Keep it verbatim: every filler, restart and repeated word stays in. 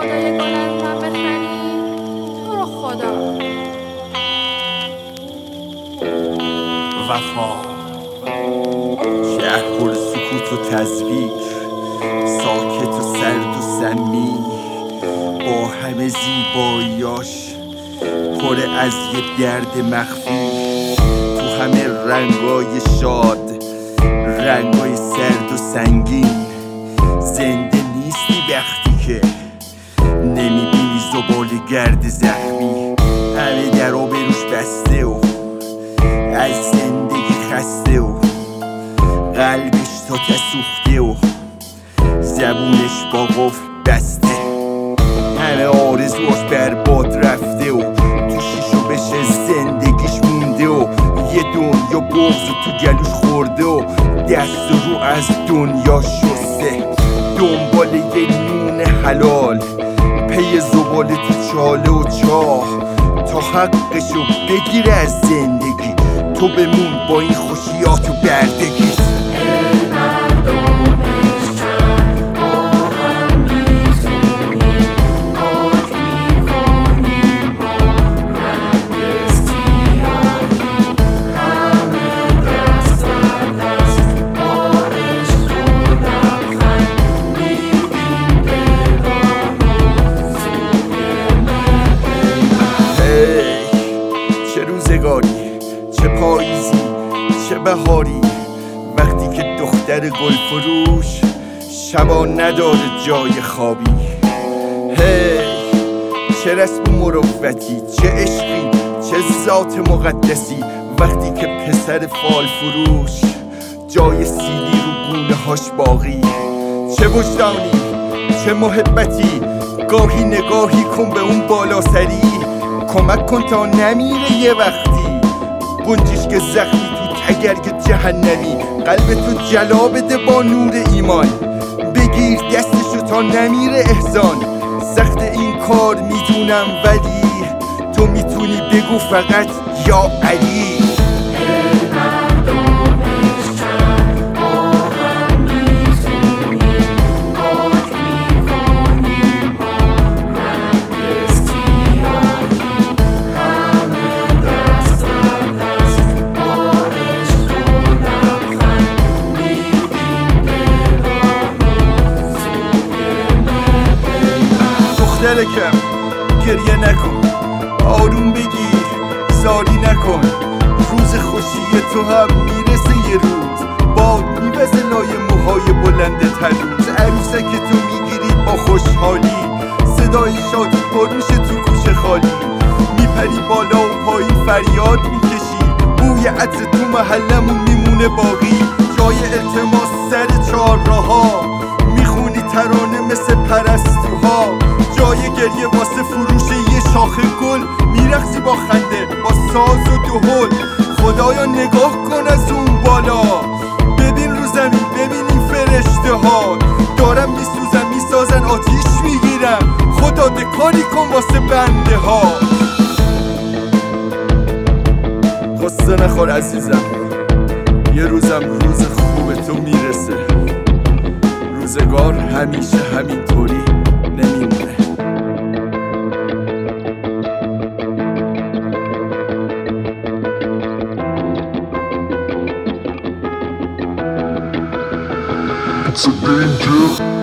خدا یک گل از من بخری؟ تو رو خدا. وفا شهر پر سکوت و تزویر، ساکت و سرد و سمی، با همه زیباییاش پر از یه درد مخفی. تو همه رنگای شاد، رنگای سرد و سنگین، زنده نیستی وقتی که نمیبینی زبال گرد زخمی. همه درا به روش بسته و از زندگی خسته و قلبش تا سوخته و زبونش با قفل بسته. همه آرزوش برباد رفته و تو شیشو بشه زندگیش مونده و یه دنیا بغض تو گلوش خورده و دست رو از دنیا شسته. دنبال یه نون حلال، پی زباله تو چاله و چاه، تا حقشو بگیره از زندگی. تو بمون با این خوشیات و بردگی. چه پاییزی چه بهاری، وقتی که دختر گل فروش شبا نداره جای خوابی. هی چه رسم و مروتی، چه عشقی چه ذات مقدسی، وقتی که پسر فال فروش جای سیلی رو گونه هاش باقی. چه وجدانی چه محبتی، گاهی نگاهی کن به اون بالا سری، کمک کن تا نمیره یه وقتی گنجیش که زخمی تو تگرگ جهنمی. قلب تو جلا بده با نور ایمان، بگیر دستشو تا نمیره احزان. سخت این کار میدونم ولی تو میتونی بگو فقط یا علی. دلکم گریه نکن، آروم بگیر زاری نکن. روز خوشی تو هم میرسه یه روز، باد میوزه لای موهای بلندت هر روز. عروسک تو میگیری با خوشحالی، صدای شادی پر میشه تو کوچه خالی. میپری بالا و پایین فریاد میکشی، بوی عطر تو محلمون میمونه باقی. جای التماس سر چهار راها، میخونی ترانه مثل پرستوها. جای گریه واسه فروش یه شاخه گل، میرقصی با خنده با ساز و دهل. خدایا نگاه کن از اون بالا، ببین رو زمین ببین این فرشته ها. دارم میسوزم میسازن آتیش میگیرم، خدا دکاری کن واسه بنده ها. قصه نخور عزیزم، یه روزم روز خوب تو میرسه. روزگار همیشه همینطوری نمیمونه. It's a danger.